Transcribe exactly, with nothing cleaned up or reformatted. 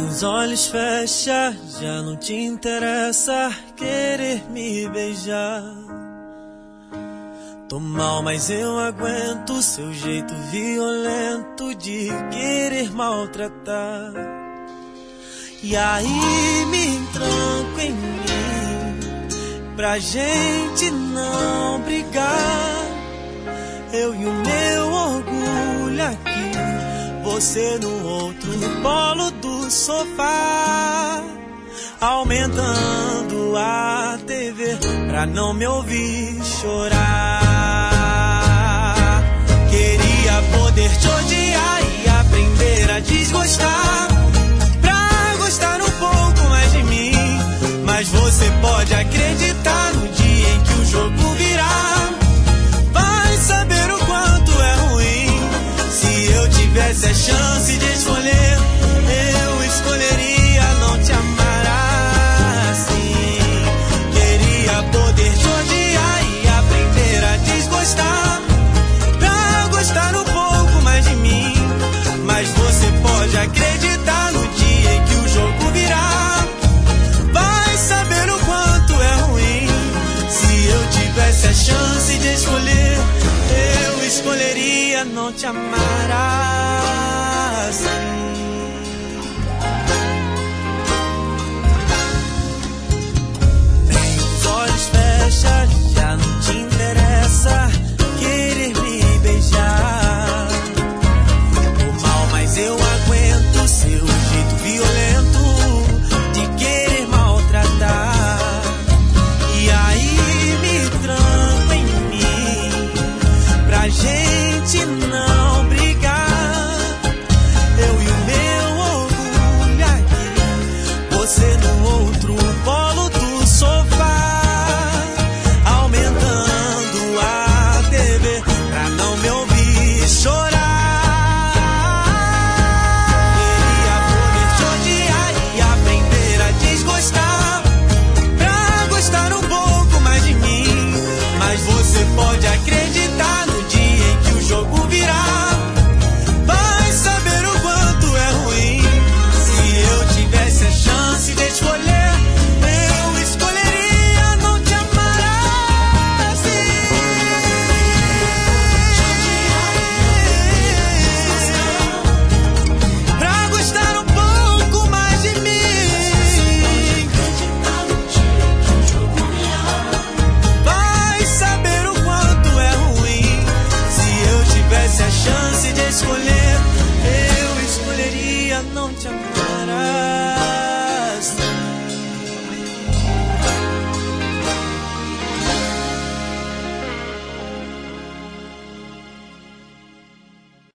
Os olhos fecha, já não te interessa querer me beijar. Tô mal, mas eu aguento seu jeito violento de querer maltratar. E aí me tranco em mim, pra gente não brigar. Eu e o meu orgulho aqui, você no outro polo do sofá, aumentando a T V pra não me ouvir chorar. Queria poder te odiar e aprender a desgostar, pra gostar um pouco mais de mim. Mas você pode acreditar, no dia em que o jogo virar, vai saber o quanto é ruim. Se eu tivesse a chance de escolher, eu escolheria não te amar assim. Queria poder te odiar e aprender a desgostar, pra gostar um pouco mais de mim. Mas você pode acreditar, no dia em que o jogo virar, vai saber o quanto é ruim. Se eu tivesse a chance de escolher, eu escolheria não te amar assim. Os olhos fecham, já não te interessa querer me beijar. Tô mal, mas eu aguento seu jeito violento de querer maltratar. E aí me tranco em mim, pra gente não brigar. Eu e o meu orgulho aqui, você no outro polo do sofá, aumentando a T V pra não me ouvir chorar. Queria poder te odiar e aprender a desgostar, pra gostar um pouco mais de mim. Mas você pode acreditar, no dia em que o jogo virar, vai saber o quanto é ruim. Se eu tivesse a chance de escolher, eu escolheria não te amar assim. Pra gostar um pouco mais de mim, vai saber o quanto é ruim. Se eu tivesse a chance de escolher, eu escolheria não te amar